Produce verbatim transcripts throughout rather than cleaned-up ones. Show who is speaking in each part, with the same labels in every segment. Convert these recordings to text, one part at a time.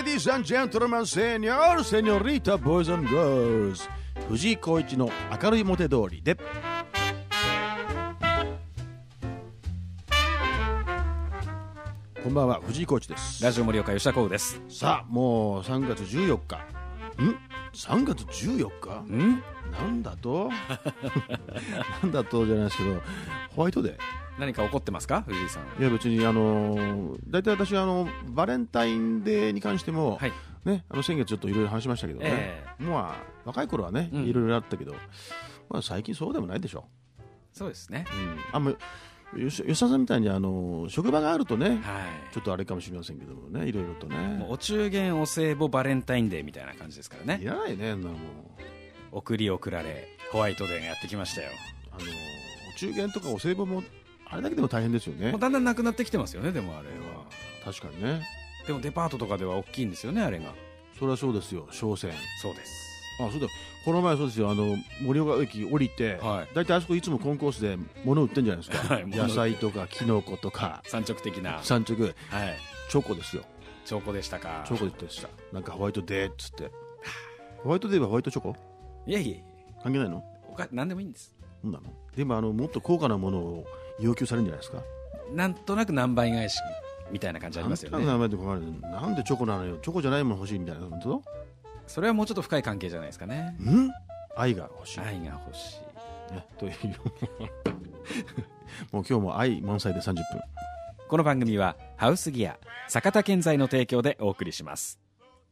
Speaker 1: Ladies and gentlemen, senor, senorita, boys and girls 藤井浩一の明るい表通りでこんばんは、藤井浩一です。
Speaker 2: ラジオ盛岡吉田光です。
Speaker 1: さあ、もうさんがつじゅうよっかんさんがつじゅうよっか
Speaker 2: ん
Speaker 1: なんだとなんだとじゃないですけど、ホワイトデー
Speaker 2: 何か起こってますか、藤井さん。
Speaker 1: いや別にあの大体私あのバレンタインデーに関しても、
Speaker 2: はい
Speaker 1: ね、あの先月ちょっといろいろ話しましたけどね、
Speaker 2: えー、
Speaker 1: まあ若い頃はねいろいろあったけど、まあ、最近そうでもないでしょ。
Speaker 2: そうですね、
Speaker 1: うん、あんま吉田さんみたいにあの職場があるとね、
Speaker 2: はい、
Speaker 1: ちょっとあれかもしれませんけどもね、いろいろとね。
Speaker 2: もうお中元お歳暮バレンタインデーみたいな感じですからね。
Speaker 1: いらないね、もう
Speaker 2: 送り送られホワイトデーがやってきましたよ。
Speaker 1: あのお中元とかお歳暮もあれだけでも大変ですよね。
Speaker 2: もうだんだんなくなってきてますよね。でもあれは
Speaker 1: 確かにね。
Speaker 2: でもデパートとかでは大きいんですよね、あれが。
Speaker 1: それはそうですよ、商戦。
Speaker 2: そうです。
Speaker 1: あ、そうだ、この前そうですよ、あの盛岡駅降りて、はい、だいたいあそこいつもコンコースで物売ってんじゃないですか、はい、野菜とかキノコとか
Speaker 2: 産直的な
Speaker 1: 産直、はい、チョコですよ。
Speaker 2: チョコでしたか。
Speaker 1: チョコでした。なんかホワイトデーっつってホワイトデーはホワイトチョコ、
Speaker 2: いやいや
Speaker 1: 関係ないの？
Speaker 2: 他何でもいいんです。
Speaker 1: なんなの？でもあのもっと高価なものを要求されるんじゃないですか。
Speaker 2: なんとなく何倍返しみたいな感じありますよね。
Speaker 1: なんとなく何倍でなんでチョコなのよ、チョコじゃないもの欲しいみたいな。本当？
Speaker 2: それはもうちょっと深い関係じゃないですかね。
Speaker 1: ん？愛が欲しい。
Speaker 2: 愛が欲しい、
Speaker 1: ね、というもう今日も愛満載でさんじゅっぷん。
Speaker 2: この番組はハウスギア坂田建材の提供でお送りします。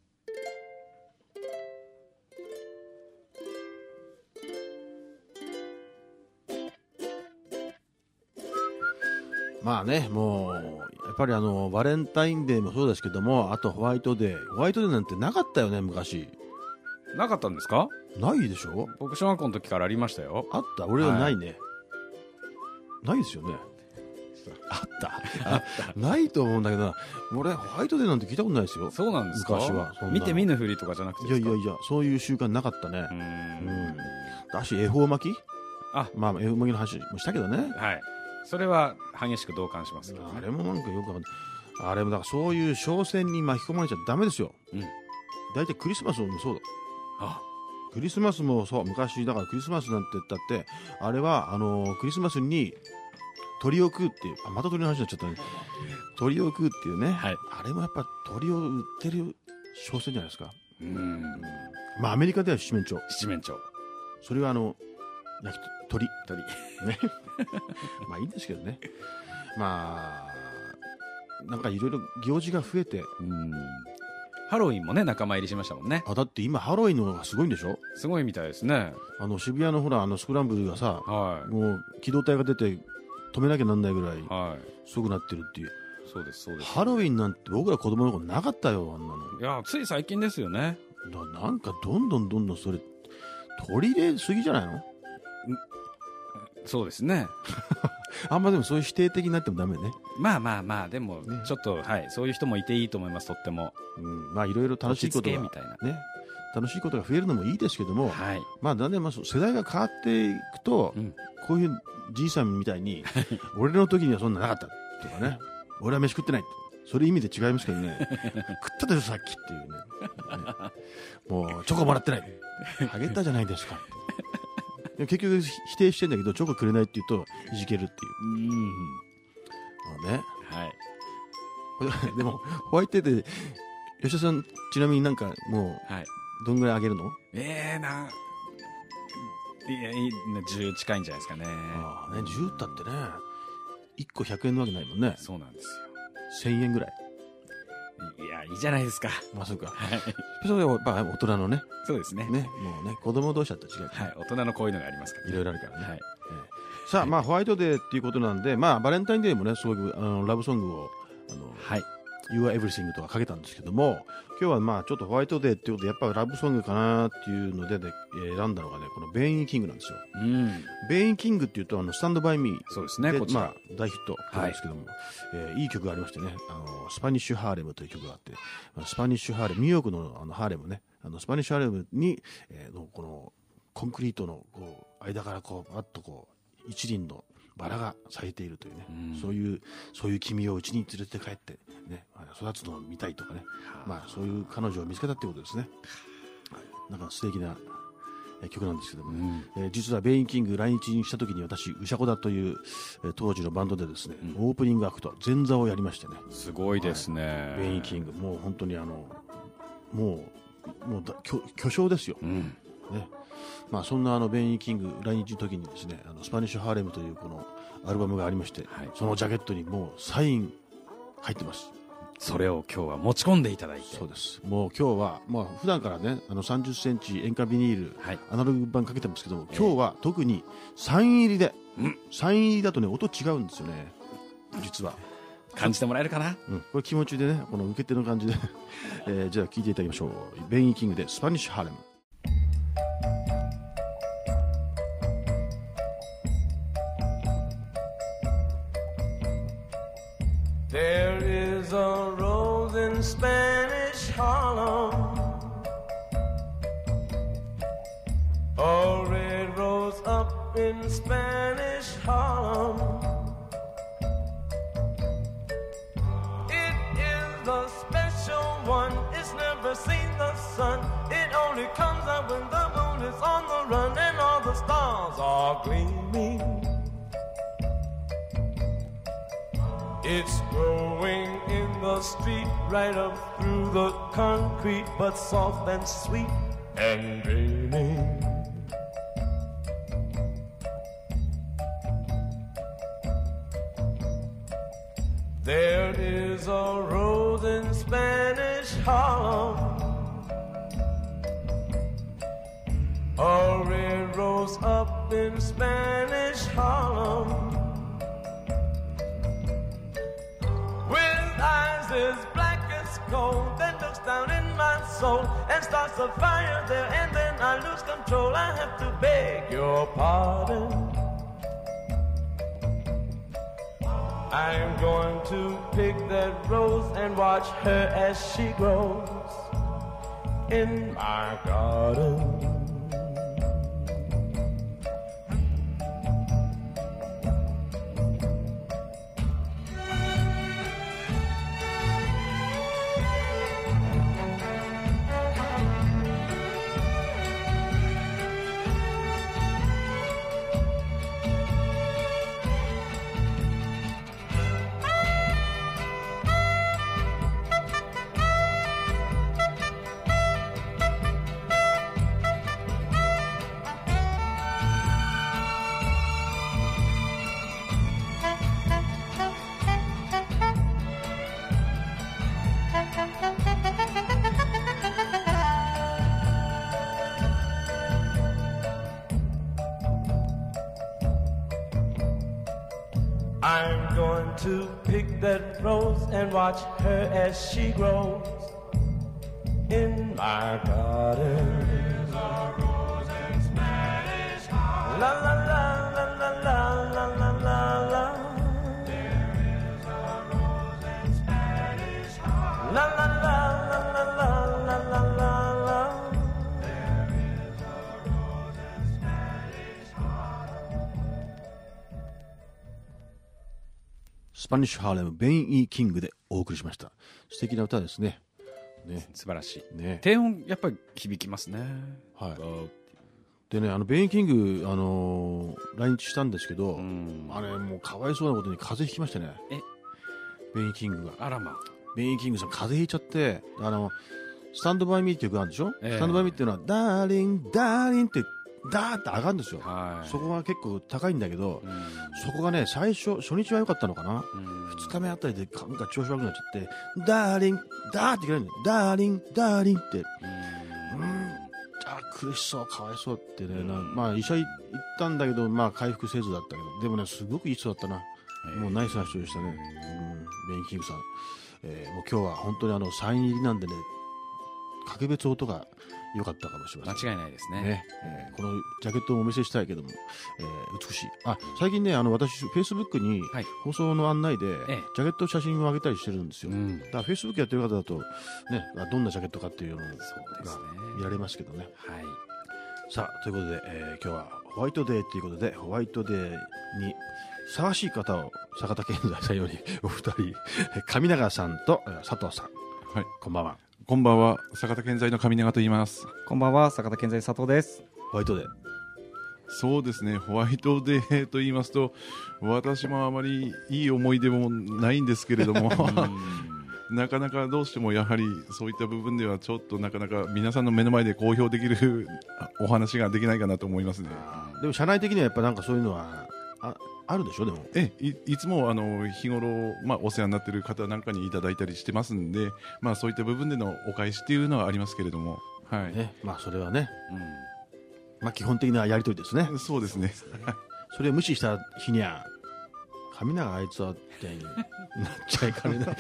Speaker 1: まあね、もうやっぱりあのバレンタインデーもそうですけども、あとホワイトデーホワイトデーなんてなかったよね、昔。
Speaker 2: なかったんですか？
Speaker 1: ないでしょ。僕
Speaker 2: 小学校の時からありましたよ。
Speaker 1: あった？俺はないね、はい、ないですよね。あったあったないと思うんだけど、俺ホワイトデーなんて聞いたことないですよ。
Speaker 2: そうなんですか？
Speaker 1: 昔は
Speaker 2: 見て見ぬふりとかじゃなくてですか？
Speaker 1: いやいやいや、そういう習慣なかったね。うーん、うん、だし恵方巻き、あ、まあ恵方巻きの話もしたけどね。
Speaker 2: はい、それは激しく同感しますけど、ね、
Speaker 1: あれもなんかよくあれもだからそういう商戦に巻き込まれちゃダメですよ。うん、大体クリスマスもそうだ。あ、クリスマスもそう、昔だからクリスマスなんて言ったってあれはあのー、クリスマスに鳥を食うっていう、あ、また鳥の話になっちゃったね。鳥を食うっていうね、はい、あれもやっぱ鳥を売ってる商戦じゃないですか。うん、まあアメリカでは七面鳥。
Speaker 2: 七面鳥、
Speaker 1: それはあの焼き鳥
Speaker 2: 鳥
Speaker 1: ねまあいいんですけどね。まあなんかいろいろ行事が増えて、うん、
Speaker 2: ハロウィンもね仲間入りしましたもんね。
Speaker 1: あ、だって今ハロウィンの方がすごいんでしょ。
Speaker 2: すごいみたいですね。あ
Speaker 1: の渋谷のほらあのスクランブルがさ、はい、もう機動隊が出て止めなきゃなんないぐらいすごくなってるっていう、はい、
Speaker 2: そうですそうです。
Speaker 1: ハロウィンなんて僕ら子供の頃なかったよ、あんなの。
Speaker 2: いやつい最近ですよね。
Speaker 1: だなんかどんどんどんどんそれ取り入れすぎじゃないの？
Speaker 2: そうですね
Speaker 1: あんまでもそういう否定的になってもダメね。
Speaker 2: まあまあまあでもちょっと、ね、はい、そういう人もいていいと思います。とっても、うん、
Speaker 1: まあいろいろ楽しいことが
Speaker 2: みたいな、
Speaker 1: ね、楽しいことが増えるのもいいですけども、はい、まあだんだん世代が変わっていくと、うん、こういうじいさんみたいに俺の時にはそんななかったとかね俺は飯食ってないと、それ意味で違いますけどね食ったでしょさっきっていうねね、もうチョコもらってないあげたじゃないですか結局否定してんだけどチョコくれないって言うといじけるっていう。うん、まあね、はい、でもホワイトデーで吉田さんちなみになんかもう、はい、どんぐらいあげるの？
Speaker 2: ええー、ないやじゅう近いんじゃないですかね。
Speaker 1: ああね、じゅうだってねいっこひゃくえんのわけないもんね。
Speaker 2: そうなんですよ。
Speaker 1: せんえんぐらい。
Speaker 2: いやいいじゃないですか。
Speaker 1: まあそうか、はい、それはやっぱ大人のね。
Speaker 2: そうですね。
Speaker 1: ね、もうね子供同士だったら違う、
Speaker 2: はい、大人のこういうのがありますからね。
Speaker 1: いろいろあるからね。はい、えー、さあ、まあホワイトデーっていうことなんで、まあバレンタインデーもねすごくあのラブソングをあの、はい、You Are Everything とかかけたんですけども、今日はまあちょっとホワイトデーっていうことでやっぱラブソングかなっていうので、で選んだのがねこのベインキングなんですよ。うん、ベインキングっていうとあのスタンドバイミー、
Speaker 2: そうですね、こちら、
Speaker 1: まあ、大ヒットなんですけども、はい、えー、いい曲がありましてね、あのスパニッシュハーレムという曲があって、スパニッシュハーレム、ニューヨークのあのハーレムね、あのスパニッシュハーレムに、えー、のこのコンクリートのこう間からこうバッとこう一輪のバラが咲いているというね、
Speaker 2: うん、
Speaker 1: そういうそういう君をうちに連れて帰って、ね、育つのを見たいとかね、まあ、そういう彼女を見つけたってことですね。はい、なんか素敵な曲なんですけども、ね、うん、えー、実はベインキング来日した時に私ウシャコダという、えー、当時のバンドでですね、うん、オープニングアクト前座をやりましてね。
Speaker 2: すごいですね、
Speaker 1: はい、ベインキングもう本当にあのもうもう巨, 巨匠ですよ、うん、ね。まあ、そんなあのベインキング来日の時にですね、あのスパニッシュハーレムというこのアルバムがありまして、はい、そのジャケットにもうサイン入ってます。
Speaker 2: それを今日は持ち込んでいただいて。
Speaker 1: そうです。もう今日は、まあ、普段からねあのさんじゅっセンチ塩化ビニール、はい、アナログ版かけてますけども、今日は特にサイン入りで、うん、サイン入りだとね音違うんですよね、実は。
Speaker 2: 感じてもらえるかな、
Speaker 1: うん、これ気持ちでね、この受け手の感じで、えー、じゃあ聴いていただきましょう。ベインキングでスパニッシュハーレム。
Speaker 3: There is a rose in Spanish Harlem, a red rose up in Spanish Harlem. It is a special one, it's never seen the sun. It only comes out when the moon is on the run and all the stars are gleaming. It's growing in the street, right up through the concrete, but soft and sweet and dreaming. There is a rose in Spanish Harlem, a red rose up in Spanish Harlem, as black as coal, then looks down in my soul and starts a fire there, and then I lose control. I have to beg your pardon. I'm going to pick that rose and watch her as she grows in my garden. I'm going to pick that rose and watch her as she grows in my garden. There's a rose in Spanish Harlem. La la la la la la la la la. There is a rose in Spanish Harlem. La la la la la la la la la la. There is a rose in Spanish Harlem.
Speaker 1: スパニッシュハーレム、ベイン・イー・キングでお送りしました。素敵な歌ですね。ね、
Speaker 2: 素晴らしい、
Speaker 1: ね、
Speaker 2: 低音やっぱり響きますね。
Speaker 1: はい。でね、あのベイン・キング、あのー、来日したんですけど、あれもうかわいそうなことに風邪ひきましてね。えベイン・キングが
Speaker 2: あらま
Speaker 1: ベイン・キングさん風邪ひいちゃって、あのスタンドバイミーっていう曲あるんでしょ、えー、スタンドバイミーっていうのはダーリンダーリンってダーって上がるんですよ、はい、そこが結構高いんだけど、うん、そこがね最初初日は良かったのかな、うん、ふつかめあたりでなんか調子悪くなっちゃってダーリンダーって言われるんだよ。ダーリンダーリンって、うん、うんあ苦しそうかわいそうってね、うん、まあ医者行ったんだけどまあ回復せずだったけどでもねすごくいい人だったな、もうナイスな人でしたね、うん、ベイン・キングさん、えー、もう今日は本当にあのサイン入りなんでね格別音が良かったかもしれません。
Speaker 2: 間違いないですね。
Speaker 1: ね、えー、このジャケットをお見せしたいけども、えー、美しい。あ、最近ね、あの私フェイスブックに放送の案内で、はい、ジャケット写真を上げたりしてるんですよ。うん、だからフェイスブックやってる方だとね、どんなジャケットかっていうのが見られますけどね。はい。さあということで、えー、今日はホワイトデーということでホワイトデーにふさわしい方を坂田健在さんよりお二人、上永さんと佐藤さん、
Speaker 4: はい、
Speaker 1: こんばんは。
Speaker 4: こんばんは、坂田健在の上永と言います。
Speaker 2: こんばんは、坂田健在佐藤です。
Speaker 1: ホワイトデー。
Speaker 4: そうですね、ホワイトデーと言いますと、私もあまりいい思い出もないんですけれどもなかなかどうしてもやはりそういった部分ではちょっとなかなか皆さんの目の前で公表できるお話ができないかなと思いますね。
Speaker 1: でも社内的にはやっぱなんかそういうのは あ, あるでしょ。でも
Speaker 4: え い, いつもあの日頃、まあ、お世話になっている方なんかにいただいたりしてますんで、まあ、そういった部分でのお返しっていうのはありますけれども、はい
Speaker 1: ね、まあ、それはね、うんまあ、基本的なやり取りですね。
Speaker 4: そうですね
Speaker 1: それを無視した日には上永あいつはみたいになっちゃいかねない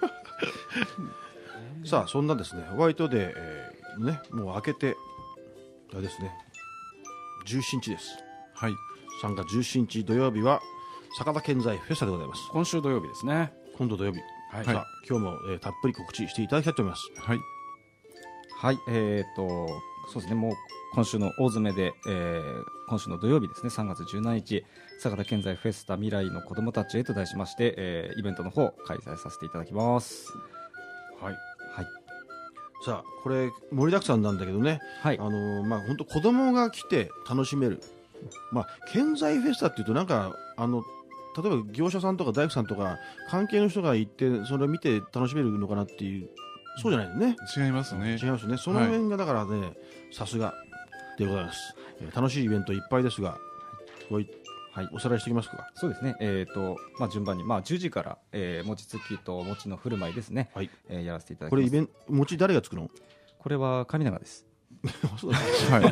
Speaker 1: さあそんなですねホワイトデー、えー、ねもう明けてあれですねじゅうしちにちです。
Speaker 4: はい、
Speaker 1: さんがつじゅうしちにち土曜日は坂田健在フェスタでございます。
Speaker 2: 今週土曜日ですね。
Speaker 1: 今度土曜日、はい、さあ今日も、えー、たっぷり告知していただきたいと思います。
Speaker 4: はい、
Speaker 2: はい、えー、とそうですね、もう今週の大詰めで、えー、今週の土曜日ですね、さんがつじゅうしちにち坂田健在フェスタ未来の子どもたちへと題しまして、えー、イベントの方開催させていただきます。
Speaker 1: はい、
Speaker 2: はい、
Speaker 1: さあこれ盛りだくさんなんだけどね、
Speaker 2: はい、
Speaker 1: あのー、まあ本当子供が来て楽しめる、まあ健在フェスタっていうとなんかあの例えば業者さんとか大工さんとか関係の人が行ってそれを見て楽しめるのかなっていう、そうじゃないね。
Speaker 4: 違いますね。
Speaker 1: 違いますね。その辺がだからね、さすがでございます。えー、楽しいイベントいっぱいですが、はい、はい、おさらいしていきますか。
Speaker 2: そうですね。えっ、ー、とまあ順番にまあじゅうじから、えー、餅つきと餅の振る舞いですね。はい、えー、やらせていただきます。
Speaker 1: これイベント餅誰が作るの？
Speaker 2: これは上永です。
Speaker 1: そうです
Speaker 4: はい、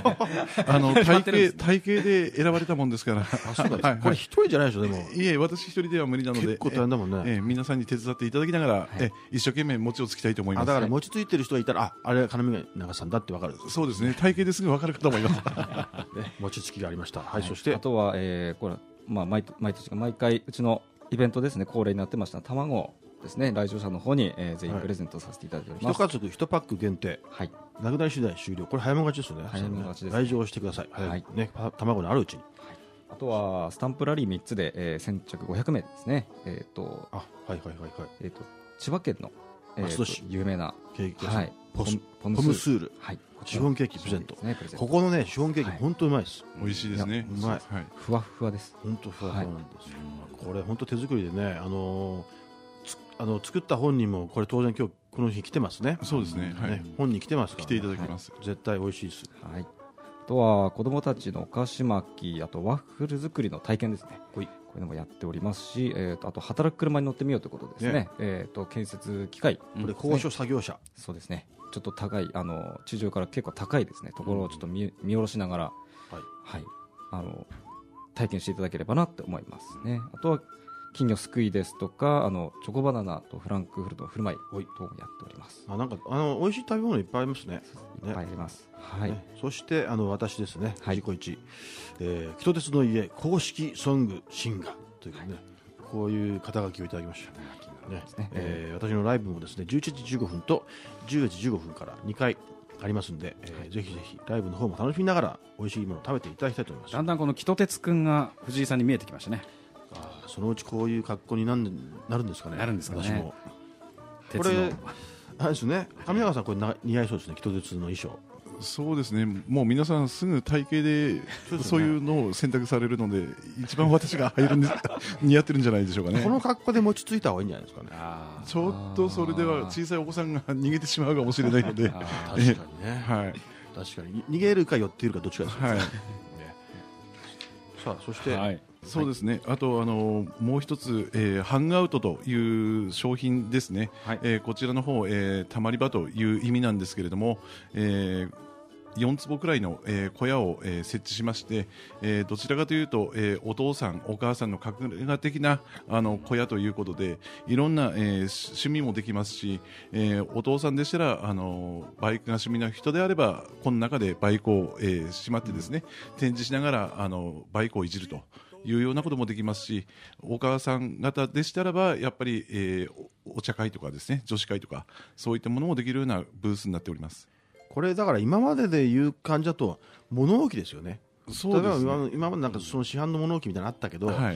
Speaker 4: あの体型体型で選ばれたもんですから。
Speaker 1: あ、そうです。はい、これ一人じゃないでしょ。でも
Speaker 4: いえ、私一人では無理なので
Speaker 1: 結構大変だもんね。
Speaker 4: ええ、皆さんに手伝っていただきながら、はい、え一生懸命餅をつきたいと思います。
Speaker 1: あ、だから餅ついてる人がいたら、あ、あれは上永さんだってわかる。
Speaker 4: そうですね、体型ですぐわかるかと思います。
Speaker 1: ね、餅つきがありました。はい、はい、そ
Speaker 2: してあとは、えー、これまあ毎毎年毎回うちのイベントですね、恒例になってました卵ですね、来場者の方に、えー、全員プレゼントさせていただいております。
Speaker 1: 一家族一パック限定。はい。なくなり次第終了。これ早めがちですよね。
Speaker 2: 早めがちです。
Speaker 1: 来場してください。はい。ね、卵のあるうちに。
Speaker 2: はい、あとはスタンプラリーみっつで、えー、先着ごひゃくめいですね。えっ、ー、と
Speaker 1: あ、はいはいはいはい。
Speaker 2: えっ、ー、と千葉県の、えー、と有名な
Speaker 1: ケーキ屋さん、はい、ポス
Speaker 2: ポ
Speaker 1: ムスール。はい。シフォンケーキプレゼント。ね、プレゼントここのねシフォンケーキ本当うまいです。
Speaker 4: 美味しいですね。
Speaker 1: うまい。はい。
Speaker 2: ふわふわです。
Speaker 1: 本当ふわふわなんですよ。これ本当手作りでね、あのあの作った本人もこれ当然今日この日来てますね。
Speaker 4: そうですね。はい。
Speaker 1: 本人来てますから、
Speaker 4: 来ていただきます。
Speaker 1: 絶対美味しいです。
Speaker 2: はい。あとは子どもたちのお菓子巻き、あとワッフル作りの体験ですね。こういうのもやっておりますし、えっとあと働く車に乗ってみようということですね。えっと建設機械、こ
Speaker 1: れ高所作業車。
Speaker 2: そうですね。ちょっと高いあの地上から結構高いですねところをちょっと見見下ろしながら、はい、あの体験していただければなって思いますね。あとは金魚すくいですとか、あのチョコバナナとフランクフルトの振る舞い等もやっております。
Speaker 1: あ、なんかあの美味しい食べ物いっぱいありますね。
Speaker 2: いっぱいあります。はい。
Speaker 1: ね、そしてあの私ですね。はい。自己一、えー、キトテツの家公式ソングシンガーというね、はい、こういう肩書きをいただきました。ねねえー、私のライブもですねじゅういちじじゅうごふんとじゅうよじじゅうごふんからにかいありますんで、えーはい、ぜひぜひライブの方も楽しみながら美味しいものを食べていただきたいと思います。
Speaker 2: だんだんこのキトテツくんが藤井さんに見えてきましたね。
Speaker 1: あ、そのうちこういう格好になるなるんですかね。
Speaker 2: なるんですかね。
Speaker 1: 私もこれあれですね、上永さんこれな似合いそうですね、キトテツの衣装。
Speaker 4: そうですね、もう皆さんすぐ体型でそういうのを選択されるので一番私が入るんです似合ってるんじゃないでしょうかね。
Speaker 1: この格好で餅ついた方がいいんじゃないですかね。
Speaker 4: あ、ちょっとそれでは小さいお子さんが逃げてしまうかもしれないので。
Speaker 1: 確かにね、はい、確かに逃げるか寄っているかどっちかですね。はい、ね、さあそして、はい、
Speaker 4: そうですね、あとあのもう一つ、えー、ハングアウトという商品ですね、はい、えー、こちらの方、えー、たまり場という意味なんですけれども、えーよんつぼくらいの、えー、小屋を、えー、設置しまして、えー、どちらかというと、えー、お父さんお母さんの隠れ家的なあの小屋ということでいろんな、えー、趣味もできますし、えー、お父さんでしたらあのバイクが趣味の人であればこの中でバイクを、えー、しまってですね、うん、展示しながらあのバイクをいじるというようなこともできますし、お母さん方でしたらばやっぱり、えー、お茶会とかですね、女子会とかそういったものもできるようなブースになっております。
Speaker 1: これだから今まででいう感じだと物置ですよね。
Speaker 4: そうですね。
Speaker 1: 例えば今までなんかその市販の物置みたいなのあったけど、はい、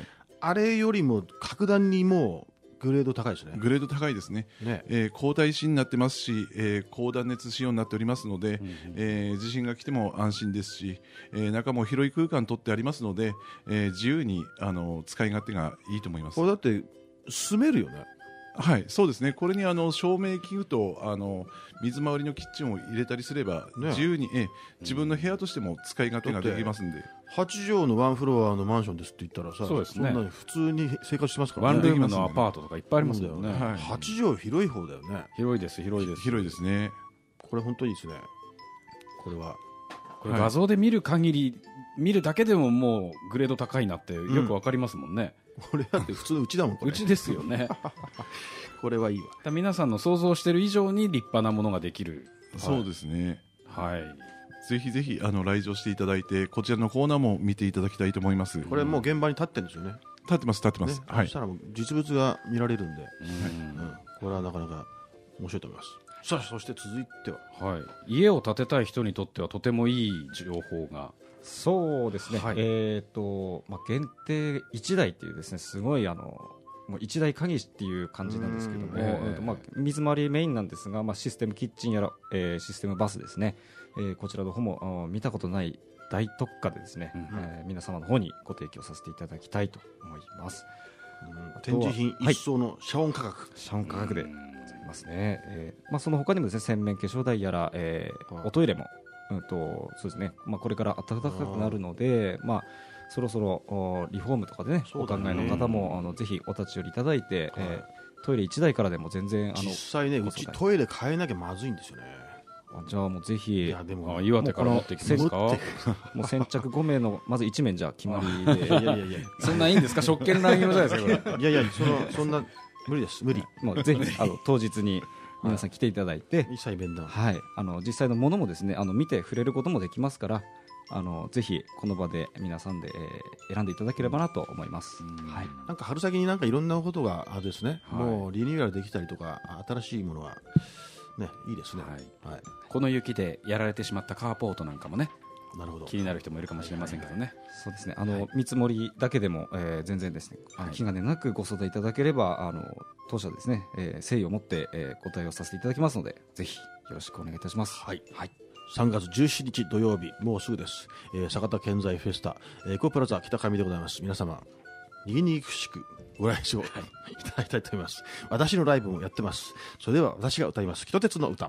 Speaker 1: あれよりも格段にもうグレード高いですね。
Speaker 4: グレード高いですね。ね、えー、高耐震になってますし、えー、高断熱仕様になっておりますので、うんうん、えー、地震が来ても安心ですし、えー、中も広い空間取ってありますので、えー、自由にあの使い勝手がいいと思います。
Speaker 1: これだって住めるよね。
Speaker 4: はい、そうですね。これにあの照明器具とあの水回りのキッチンを入れたりすれば、ね、自由に、え自分の部屋としても使い勝手ができますんで。
Speaker 1: はち畳のワンフロアのマンションですって言ったらさ、
Speaker 2: そうですね、
Speaker 1: そんなに普通に生活してますから
Speaker 2: ね。ワンルームのアパートとかいっぱいありますよね。
Speaker 1: はち畳広い方だよね。
Speaker 2: 広いです広いです
Speaker 4: 広いですね。
Speaker 1: これ本当にいいですね。これは
Speaker 2: これ画像で見る限り、はい、見るだけでももうグレード高いなってよくわかりますもんね。
Speaker 1: うん、これだって普通のうちだもん。これ
Speaker 2: うちですよね。
Speaker 1: これはいいわ。
Speaker 2: 皆さんの想像してる以上に立派なものができる。
Speaker 4: そうですね。
Speaker 2: はい。
Speaker 4: ぜひぜひあの来場していただいて、こちらのコーナーも見ていただきたいと思います。
Speaker 1: これもう現場に立ってるんですよね。
Speaker 4: 立ってます立ってます。
Speaker 1: ね、はい。そしたらもう実物が見られるんで、うんうん、これはなかなか面白いと思います。さあ、そして続いては、
Speaker 2: はい、家を建てたい人にとってはとてもいい情報が。そうですね。はい、えっ、ー、とまあ限定いちだいっていうですね、すごいあの。もういちだい限りっていう感じなんですけども、えーまあ、水回りメインなんですが、まあ、システムキッチンやら、えー、システムバスですね、えー、こちらの方も見たことない大特価でですね、うんえー、皆様の方にご提供させていただきたいと思います。
Speaker 1: うん、展示品一層の遮音価格、はい、
Speaker 2: 遮音価格でございますね。えーまあ、その他にもですね、洗面化粧台やら、えー、おトイレも、うんとそうですね、まあ、これから暖かくなるので、まあそろそろリフォームとかでね、お考えの方もあのぜひお立ち寄りいただいて、はいえー、トイレいちだいからでも全然あの
Speaker 1: 実際ね、うちトイレ変えなきゃまずいんですよね。
Speaker 2: じゃあもうぜひ、
Speaker 1: いやでも
Speaker 2: 岩手から持ってきますか。もう先着ごめいのまずいちめんじゃ決まりで。いやいやいやそんないいんですか、職権乱用じゃないですかこれ。
Speaker 1: いやいや、そのそんな無理です、無理。
Speaker 2: もうぜひあの当日に皆さん来ていただいて、
Speaker 1: 一切面談、
Speaker 2: はい、あの実際のものもですね、あの見て触れることもできますから。あのぜひこの場で皆さんで、えー、選んでいただければなと思います。はい、
Speaker 1: なんか春先になんかいろんなことがあですね、はい、もうリニューアルできたりとか新しいものがねいいですね。はいはい、
Speaker 5: この雪でやられてしまったカーポートなんかもね、
Speaker 1: なるほど、
Speaker 5: 気になる人もいるかもしれませんけどね。
Speaker 2: そうですね。あの、はい、見積もりだけでも、えー、全然ですね、はい、気兼ねなくご相談いただければあの当社ですね、えー、誠意を持って、えー、ご対応させていただきますので、ぜひよろしくお願いいたします。
Speaker 1: はい。はい。さんがつじゅうしちにち土曜日、もうすぐです、えー、酒田建材フェスタ、えー、エコプラザ北上でございます。皆様にぎにぎしくご来場いただきたいと思います。私のライブもやってます。それでは私が歌います、北鉄の歌。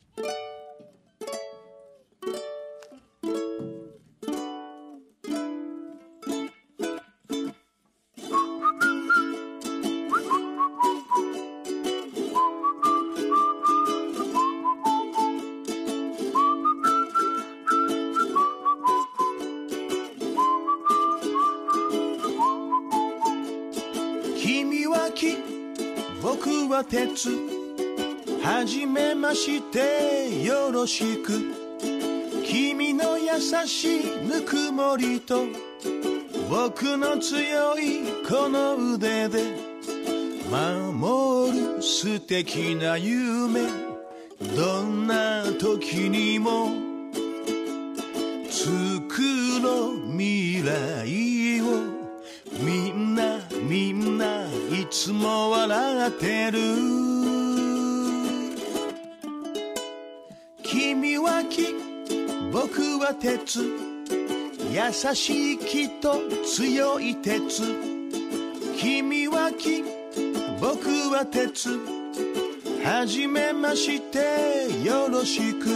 Speaker 1: 君は木、僕は鉄、はじめましてよろしく。君の優しいぬくもりと僕の強いこの腕で守る素敵な夢、どんな時にも作ろう未来を。みんなみんないつも笑ってる。君は木、僕は鉄、優しい木と強い鉄。君は木、僕は鉄、はじめましてよろしく。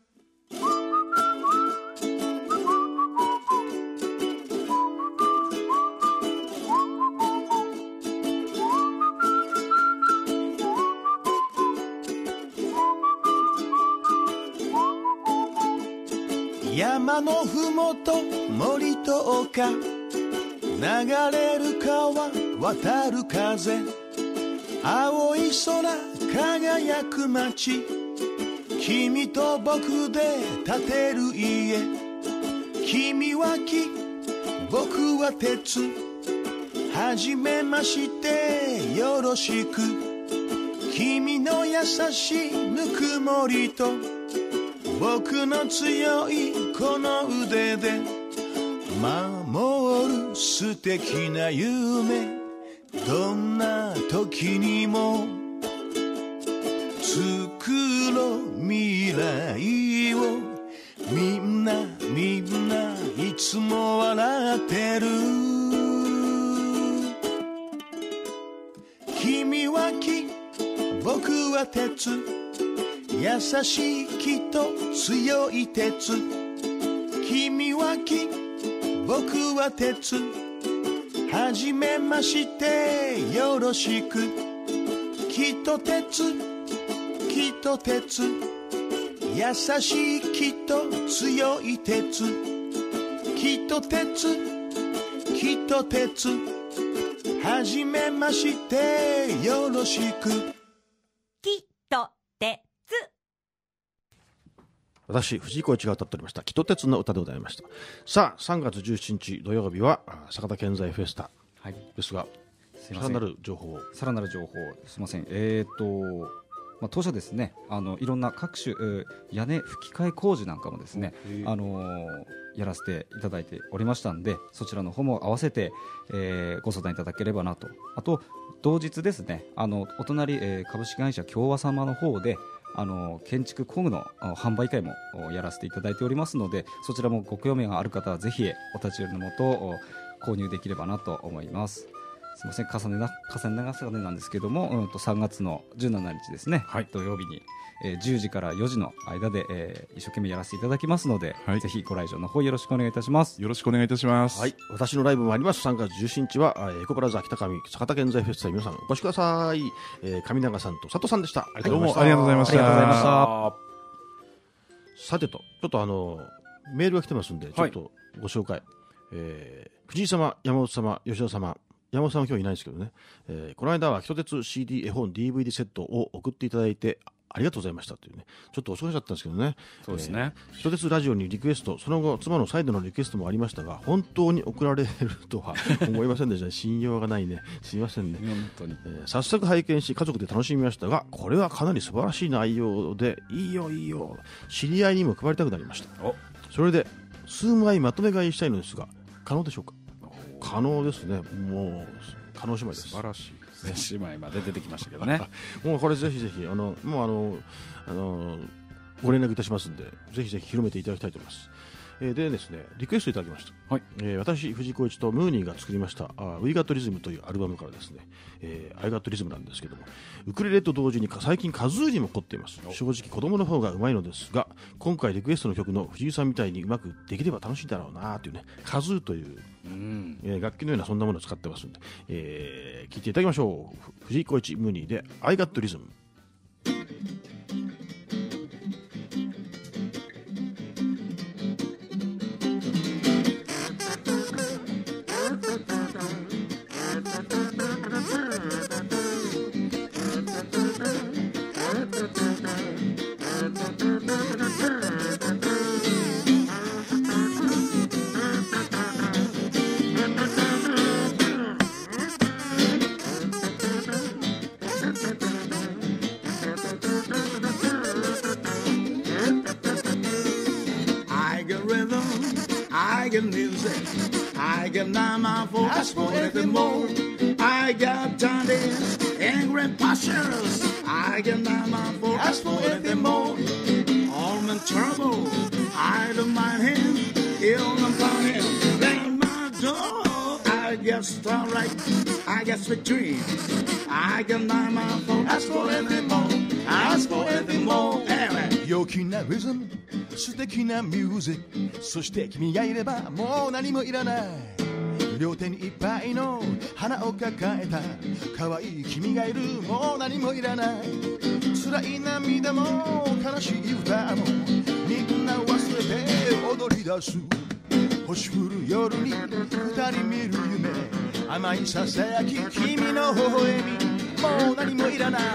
Speaker 1: 山のふもと森と丘、流れる川渡る風、青い空輝く街、君と僕で建てる家。君は木、僕は鉄、はじめましてよろしく。君の優しいぬくもりと僕の強いこの腕で守る
Speaker 6: 素敵な夢どんな時にも作ろう未来をみんなみんないつも笑ってる君は木僕は鉄優しい木と強い鉄君は木僕は鉄はじめましてよろしく木と鉄木と鉄優しい木と強い鉄木と鉄木と鉄はじめましてよろしく
Speaker 7: 木と鉄
Speaker 1: 私藤井浩一が歌っておりました木と鉄の歌でございました。さあさんがつじゅうしちにち土曜日は酒田建材フェスタですが、はい、さらなる情報を
Speaker 2: さらなる情報すみませんえーとまあ、当初ですねあのいろんな各種屋根吹き替え工事なんかもですね、あのー、やらせていただいておりましたんでそちらの方も合わせて、えー、ご相談いただければなと。あと同日ですねあのお隣、えー、株式会社京和様の方であの建築工具の販売会もやらせていただいておりますのでそちらもご興味がある方はぜひお立ち寄りのもと購入できればなと思います。すみません重ねな重ね長さでなんですけども、うん、とさんがつのじゅうしちにちですね、はい、土曜日に、えー、じゅうじからよじの間で、えー、一生懸命やらせていただきますので、はい、ぜひご来場の方よろしくお願いいたします。
Speaker 4: よろしくお願いいたします。
Speaker 1: はい、私のライブもあります。さんがつじゅうしちにちはエコプラザ北上酒田建材フェスタ皆さんお越しください、えー、上永さんと佐藤さんでした。ありがとうございました。
Speaker 4: どうもありがとうございました。
Speaker 2: ありがとうございま
Speaker 1: した。さてとちょっとあのメールが来てますんでちょっとご紹介、はいえー、藤井様山本様吉田様山本さんは今日いないですけどね、えー、この間は木と鉄 シーディー 絵本 ディーブイディー セットを送っていただいてありがとうございましたというねちょっと遅かったんですけどね。
Speaker 5: そうですね、
Speaker 1: えー、木と鉄ラジオにリクエストその後妻のサイドのリクエストもありましたが本当に送られるとは思いませんでした信用がないねすいませんね
Speaker 5: 本当に、
Speaker 1: えー、早速拝見し家族で楽しみましたがこれはかなり素晴らしい内容でいいよいいよ知り合いにも配りたくなりました。それで数枚まとめ買いしたいのですが可能でしょうか。可能ですね。もう可能姉妹です。
Speaker 5: 素晴らしいですね。姉妹まで出てきましたけどね
Speaker 1: もうこれぜひぜひあのもうあのあのご連絡いたしますんでぜひぜひ広めていただきたいと思います。えー、でですねリクエストいただきました、はいえー、私藤井浩一とムーニーが作りましたあ We Got Rhythm というアルバムからですね、えー、I Got Rhythm なんですけどもウクレレと同時に最近カズーにも凝っています。正直子供の方がうまいのですが今回リクエストの曲の藤井さんみたいにうまくできれば楽しいんだろうなというねカズーといううんえー、楽器のようなそんなものを使ってますので、えー、聞いていただきましょう。藤井浩一ムーニーで I Got Rhythm。
Speaker 6: I got music, I got nine for ask for anything more. I got talent and great passions. I got nine for ask for anything more. All my trouble, I don't mind him. He'll not find him. Bang my door. I guess alright. I got sweet dreams. I got nine for ask for anything more. Ask for anything more. Anyway. 陽気なリズム素敵なミュージックそして君がいればもう何もいらない両手にいっぱいの花を抱えた可愛い君がいるもう何もいらない辛い涙も悲しい歌もみんな忘れて踊り出す星降る夜に二人見る夢甘いささやき君の微笑みもう何もいらない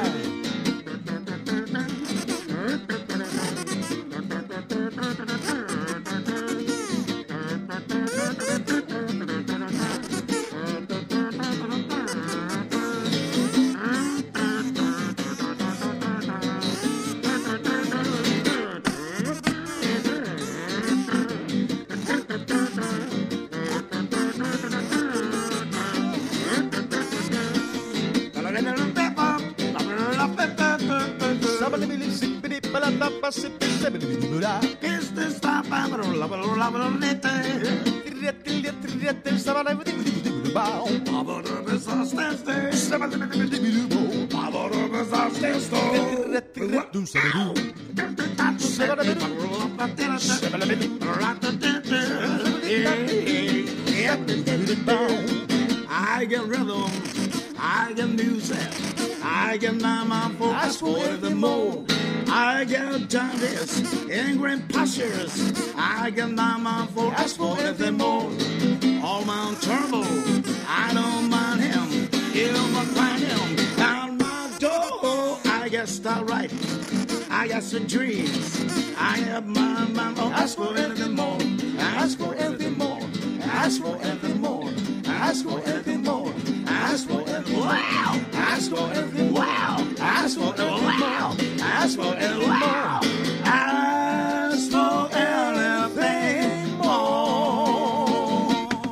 Speaker 6: It's the stop I'm a love it, love it, I get rhythm, I get music, I get nine my focus for evermore. I get jaundice, ingrained postures. I get nine my focus for evermore. All my trouble, I don't mind him. He'll find him down my door. I get start right, I got some dreams. I have my mind. Oh, ask for anything more. Ask for anything more. Ask for anything more. Ask for anything more. Ask for anything more. Ask for anything more. Ask for anything more. Ask for anything more. Ask for anything more.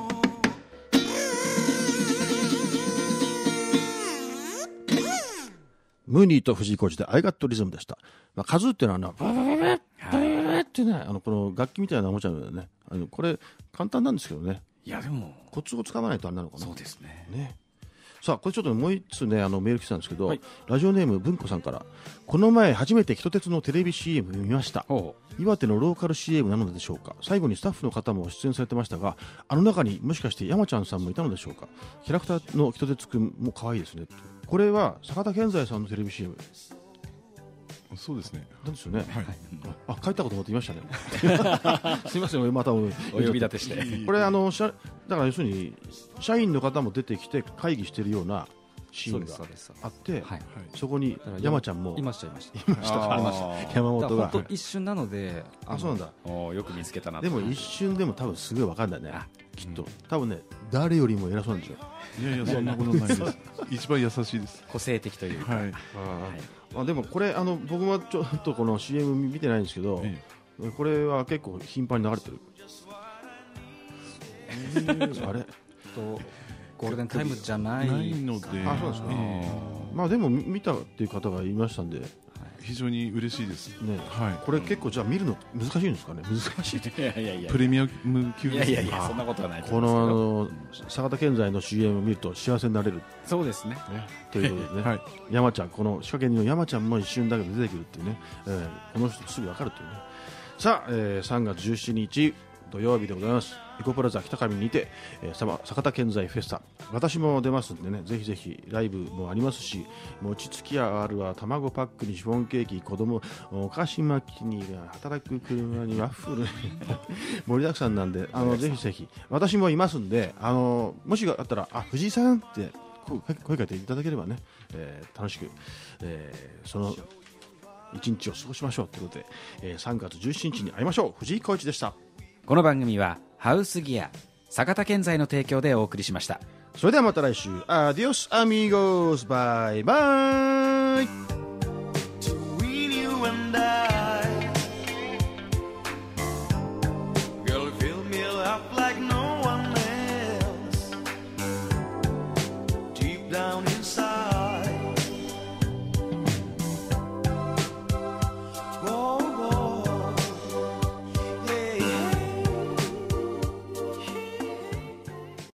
Speaker 1: ムーニーと藤井浩二でアイガットリズムでした。まあ、カズーっていうのはな、バババババってね、あのこの楽器みたいなおもちゃのね、あのこれ簡単なんですけどね。
Speaker 5: いやでも
Speaker 1: コツをつかまないとあれなのかな。
Speaker 5: そうですね。
Speaker 1: ね。さあこれちょっともう一つねあのメール来てたんですけど、
Speaker 5: はい、
Speaker 1: ラジオネーム文子さんからこの前初めてひと鉄のテレビ シーエム 見ました。岩手のローカル シーエム なのでしょうか。最後にスタッフの方も出演されてましたが、あの中にもしかして山ちゃんさんもいたのでしょうか。キャラクターのひと鉄くんも可愛いですね。これは坂田健在さんのテレビ シーエム。
Speaker 4: そうですね。
Speaker 1: なんですよね。
Speaker 4: はい、
Speaker 1: あ、帰ったこと思っていましたね。すみません、またお
Speaker 5: 呼び立てして。
Speaker 1: これあのだから要するに社員の方も出てきて会議しているようなシーンがあって、はい、そこに山ちゃんも
Speaker 2: いましたいました
Speaker 1: いましたか。いました山本が。
Speaker 2: 本当一瞬なので、
Speaker 1: あ、そうなんだ。
Speaker 5: およく見つけたな。
Speaker 1: でも一瞬でも多分すごいわかんないね。きっと多分ね誰よりも偉そうなんですよ。
Speaker 4: いやいやそんなことないです。一番優しいです。
Speaker 5: 個性的というか。はい。
Speaker 1: あでもこれあの僕もちょっとこの シーエム 見てないんですけど、ええ、これは結構頻繁に流れてる。あれ
Speaker 2: とゴールデンタイムじゃない
Speaker 4: ので、
Speaker 1: あそうですね。まあでも見たっていう方がいましたんで。
Speaker 4: 非常に嬉しいです
Speaker 1: ね。はい。これ結構じゃあ見るの難しいんですかね。難しい。
Speaker 5: いやいやいや。
Speaker 4: プレミアム級です。
Speaker 5: いやいやいやそんなことはないと
Speaker 1: こ
Speaker 5: 思いますよ。
Speaker 1: のあの坂田健在の シーエム を見ると幸せになれる。
Speaker 5: そうですね。
Speaker 1: ということでね。
Speaker 4: はい。
Speaker 1: 山ちゃんこの仕掛け人の山ちゃんも一瞬だけど出てくるっていうね。えー、この人すぐわかるというね。さあ、えー、さんがつじゅうしちにち土曜日でございます。エコプラザ北上にて、えー、坂田健在フェスタ私も出ますんでね、ぜひぜひライブもありますし、餅つきやあるわ卵パックにシフォンケーキ子供お菓子巻きに働く車にワッフル盛りだくさんなんで、あのぜひぜひ私もいますんで、あのもしあったらあ藤井さんって声かけていただければね、えー、楽しく、えー、その一日を過ごしましょうということで、えー、さんがつじゅうしちにちに会いましょう。藤井浩一でした。
Speaker 5: この番組はハウスギア坂田健在の提供でお送りしました。
Speaker 1: それではまた来週。アディオスアミーゴス。バイバイ。